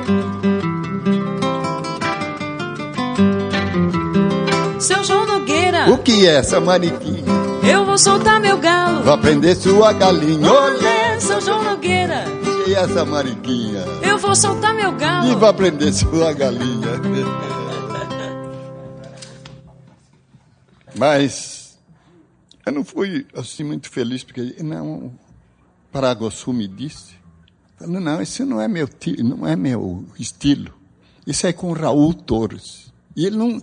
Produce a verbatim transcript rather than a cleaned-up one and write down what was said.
Seu João Nogueira, O que é essa mariquinha? eu vou soltar meu galo. Vai prender sua galinha. Olé, seu João Nogueira, O que é essa mariquinha? eu vou soltar meu E galo. vai prender sua galinha. Mas eu não fui assim muito feliz, porque não, Paraguaçu me disse, falando, não, isso não é meu, não é meu estilo. Isso é com Raul Torres. E ele não